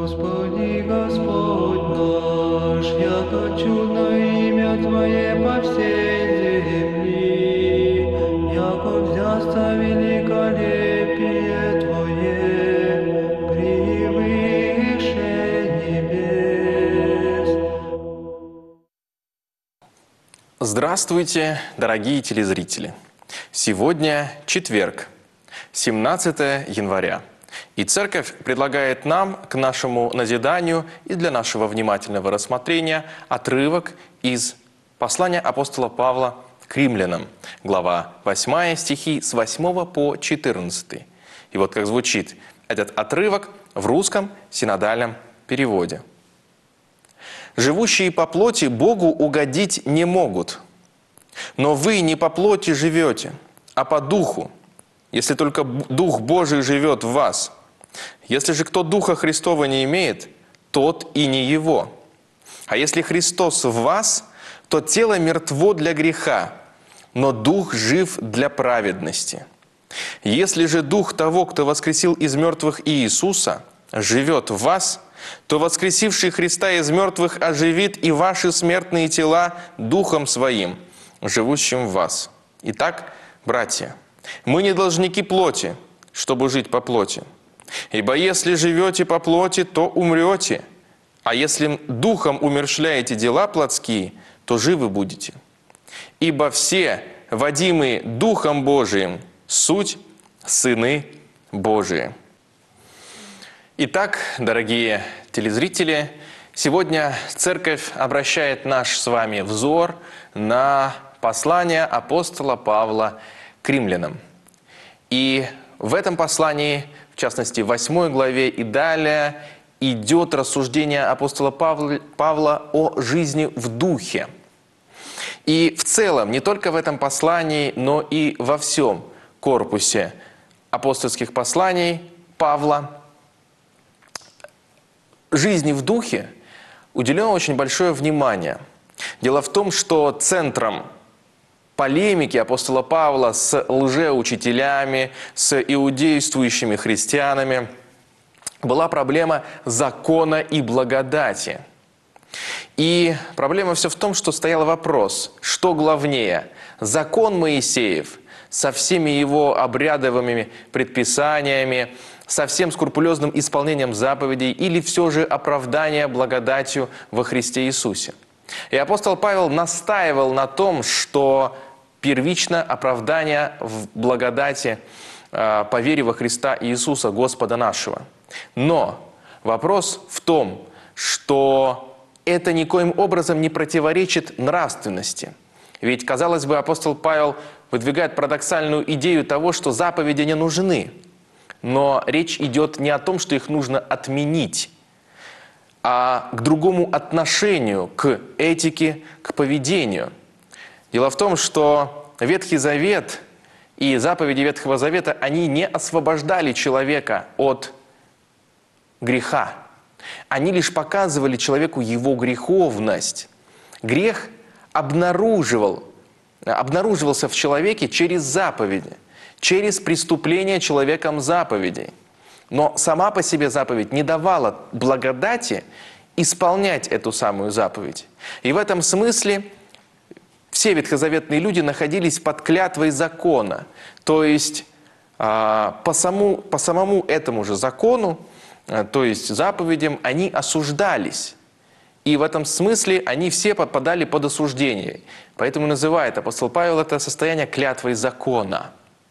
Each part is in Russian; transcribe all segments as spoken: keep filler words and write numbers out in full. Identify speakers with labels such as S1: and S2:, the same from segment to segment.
S1: Господи, Господь наш, яко чудно имя Твое по всей земли, яко взясться великолепие Твое превыше небес.
S2: Здравствуйте, дорогие телезрители! Сегодня четверг, семнадцатое января. И Церковь предлагает нам к нашему назиданию и для нашего внимательного рассмотрения отрывок из послания апостола Павла к римлянам, глава восьмая, стихи с восьмого по четырнадцатый. И вот как звучит этот отрывок в русском синодальном переводе. «Живущие по плоти Богу угодить не могут, но вы не по плоти живете, а по духу, если только Дух Божий живет в вас. Если же кто Духа Христова не имеет, тот и не его. А если Христос в вас, то тело мертво для греха, но Дух жив для праведности. Если же Дух того, кто воскресил из мертвых Иисуса, живет в вас, то воскресивший Христа из мертвых оживит и ваши смертные тела Духом Своим, живущим в вас. Итак, братья, мы не должники плоти, чтобы жить по плоти. Ибо если живете по плоти, то умрете, а если духом умерщвляете дела плотские, то живы будете. Ибо все, водимые Духом Божиим, суть сыны Божии». Итак, дорогие телезрители, сегодня Церковь обращает наш с вами взор на послание апостола Павла к римлянам. И в этом послании, в частности, в восьмой главе и далее, идет рассуждение апостола Павла, Павла о жизни в духе. И в целом, не только в этом послании, но и во всем корпусе апостольских посланий Павла, жизни в духе уделено очень большое внимание. Дело в том, что центром полемики апостола Павла с лжеучителями, с иудействующими христианами была проблема закона и благодати. И проблема все в том, что стоял вопрос, что главнее, закон Моисеев со всеми его обрядовыми предписаниями, со всем скрупулезным исполнением заповедей или все же оправдание благодатью во Христе Иисусе. И апостол Павел настаивал на том, что первично оправдание в благодати по вере во Христа Иисуса, Господа нашего. Но вопрос в том, что это никоим образом не противоречит нравственности. Ведь, казалось бы, апостол Павел выдвигает парадоксальную идею того, что заповеди не нужны. Но речь идет не о том, что их нужно отменить, а к другому отношению, к этике, к поведению. Дело в том, что Ветхий Завет и заповеди Ветхого Завета, они не освобождали человека от греха. Они лишь показывали человеку его греховность. Грех обнаруживал, обнаруживался в человеке через заповеди, через преступление человеком заповедей. Но сама по себе заповедь не давала благодати исполнять эту самую заповедь. И в этом смысле все ветхозаветные люди находились под клятвой закона. То есть по самому, по самому этому же закону, то есть заповедям, они осуждались. И в этом смысле они все попадали под осуждение. Поэтому называет апостол Павел это состояние клятвой закона.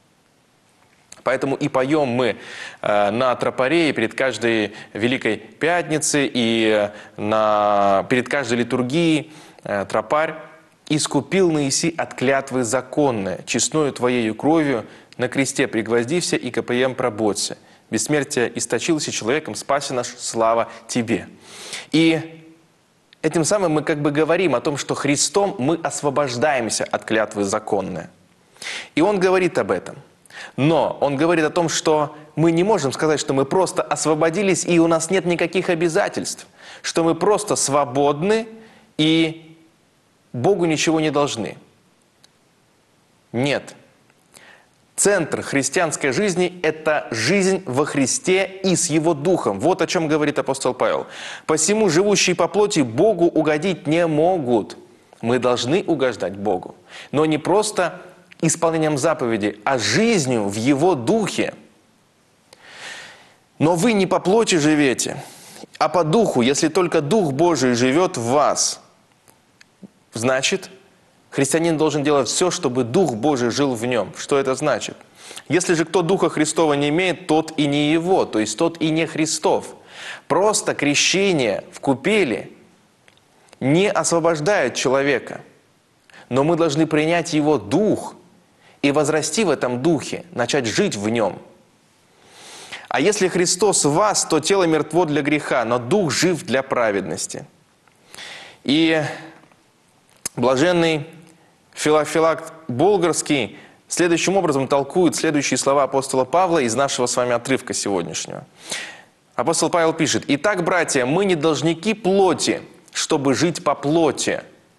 S2: Поэтому и поем мы э, на тропаре, и перед каждой Великой Пятницей, и на, перед каждой литургией э, тропарь «Искупил Моисей от клятвы законной, честною Твоею кровью на кресте пригвоздився и КПМ проботься. Бессмертие источился человеком, спаси наш, слава Тебе». И этим самым мы как бы говорим о том, что Христом мы освобождаемся от клятвы законной. И Он говорит об этом. Но Он говорит о том, что мы не можем сказать, что мы просто освободились, и у нас нет никаких обязательств, что мы просто свободны, и Богу ничего не должны. Нет. Центр христианской жизни – это жизнь во Христе и с Его Духом. Вот о чем говорит апостол Павел. «Посему живущие по плоти Богу угодить не могут». Мы должны угождать Богу, но не просто исполнением заповедей, а жизнью в Его Духе. «Но вы не по плоти живете, а по Духу, если только Дух Божий живет в вас». Значит, христианин должен делать все, чтобы Дух Божий жил в нем. Что это значит? Если же кто Духа Христова не имеет, тот и не его, то есть тот и не Христов. Просто крещение в купели не освобождает человека, но мы должны принять его Дух и возрасти в этом Духе, начать жить в нем. А если Христос в вас, то тело мертво для греха, но Дух жив для праведности. И блаженный Феофилакт Болгарский следующим образом толкует следующие слова апостола Павла из нашего с вами отрывка сегодняшнего. Апостол Павел пишет: «Итак, братья, мы не должники плоти, чтобы жить по плоти».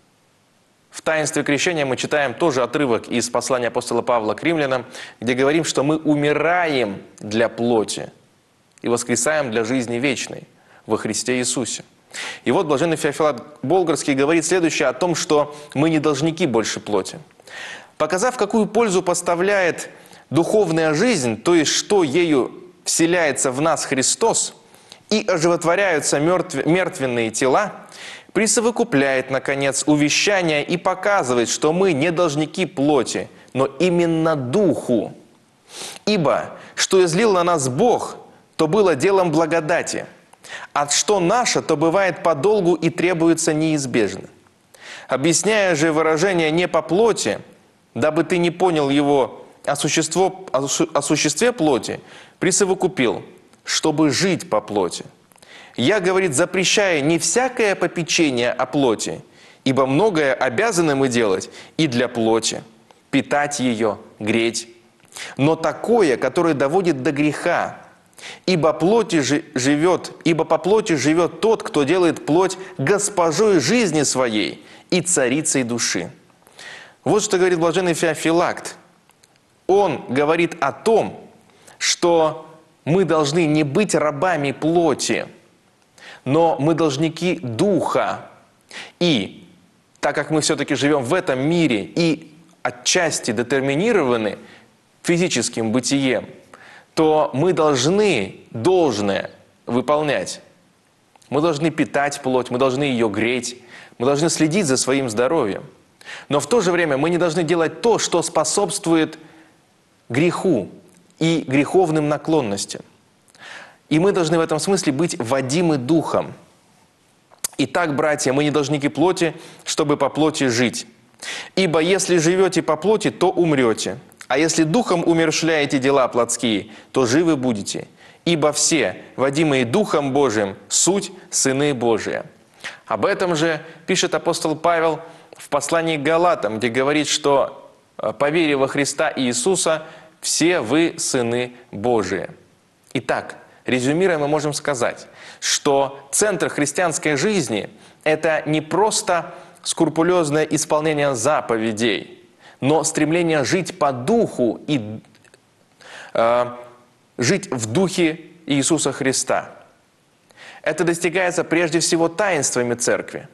S2: В таинстве крещения мы читаем тоже отрывок из послания апостола Павла к римлянам, где говорим, что мы умираем для плоти и воскресаем для жизни вечной во Христе Иисусе. И вот блаженный Феофилакт Болгарский говорит следующее о том, что мы не должники больше плоти. Показав, какую пользу поставляет духовная жизнь, то есть что ею вселяется в нас Христос, и оживотворяются мертв... мертвенные тела, присовокупляет, наконец, увещание и показывает, что мы не должники плоти, но именно Духу. Ибо, что излил на нас Бог, то было делом благодати, а что наше, то бывает по долгу и требуется неизбежно. Объясняя же выражение «не по плоти», дабы ты не понял его о, существо, о существе плоти, присовокупил, чтобы жить по плоти. Я, говорит, запрещаю не всякое попечение о плоти, ибо многое обязаны мы делать и для плоти, питать ее, греть, но такое, которое доводит до греха, ибо, плоти живет, ибо по плоти живет тот, кто делает плоть госпожой жизни своей и царицей души. Вот что говорит блаженный Феофилакт. Он говорит о том, что мы должны не быть рабами плоти, но мы должники Духа. И так как мы все-таки живем в этом мире и отчасти детерминированы физическим бытием, то мы должны должное выполнять. Мы должны питать плоть, мы должны ее греть, мы должны следить за своим здоровьем. Но в то же время мы не должны делать то, что способствует греху и греховным наклонностям. И мы должны в этом смысле быть водимы Духом. Итак, братья, мы не должники плоти, чтобы по плоти жить. Ибо если живете по плоти, то умрете. А если Духом умерщвляете дела плотские, то живы будете. Ибо все, водимые Духом Божиим, суть сыны Божии. Об этом же пишет апостол Павел в послании к Галатам, где говорит, что по вере во Христа Иисуса все вы сыны Божии. Итак, резюмируя, мы можем сказать, что центр христианской жизни – это не просто скрупулезное исполнение заповедей, но стремление жить по духу и э, жить в духе Иисуса Христа. Это достигается прежде всего таинствами церкви.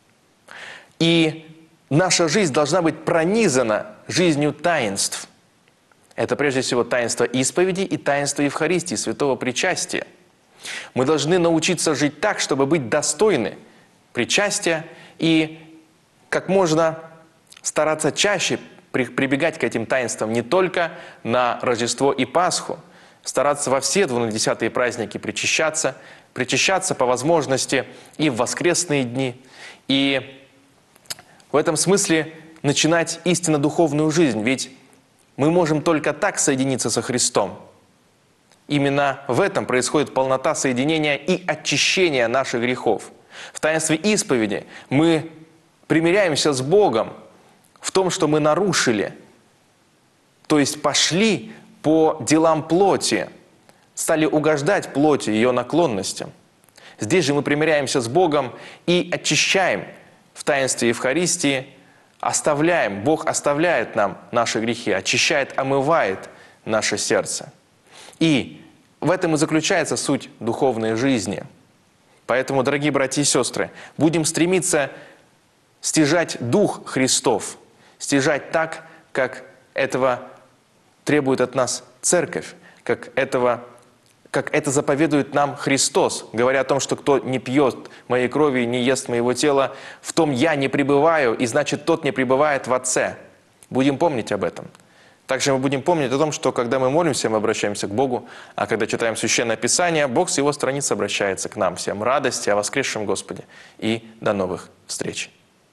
S2: И наша жизнь должна быть пронизана жизнью таинств. Это прежде всего таинство исповеди и таинство Евхаристии, святого причастия. Мы должны научиться жить так, чтобы быть достойны причастия и как можно стараться чаще прибегать к этим таинствам не только на Рождество и Пасху, стараться во все двунадесятые праздники причащаться, причащаться по возможности и в воскресные дни, и в этом смысле начинать истинно духовную жизнь, ведь мы можем только так соединиться со Христом. Именно в этом происходит полнота соединения и очищения наших грехов. В таинстве исповеди мы примиряемся с Богом в том, что мы нарушили, то есть пошли по делам плоти, стали угождать плоти, ее наклонностям. Здесь же мы примиряемся с Богом и очищаем в таинстве Евхаристии оставляем, Бог оставляет нам наши грехи, очищает, омывает наше сердце. И в этом и заключается суть духовной жизни. Поэтому, дорогие братья и сестры, будем стремиться стяжать Дух Христов, стяжать так, как этого требует от нас Церковь, как, этого, как это заповедует нам Христос, говоря о том, что кто не пьет моей крови и не ест моего тела, в том я не пребываю, и значит тот не пребывает в Отце. Будем помнить об этом. Также мы будем помнить о том, что когда мы молимся, мы обращаемся к Богу, а когда читаем Священное Писание, Бог с Его страниц обращается к нам. Всем радости о воскресшем Господе и до новых встреч.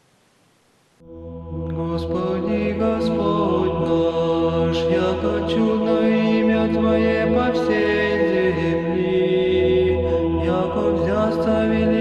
S1: Господи, Господь наш, яко чудно имя Твое по всей земли, яко взяста великая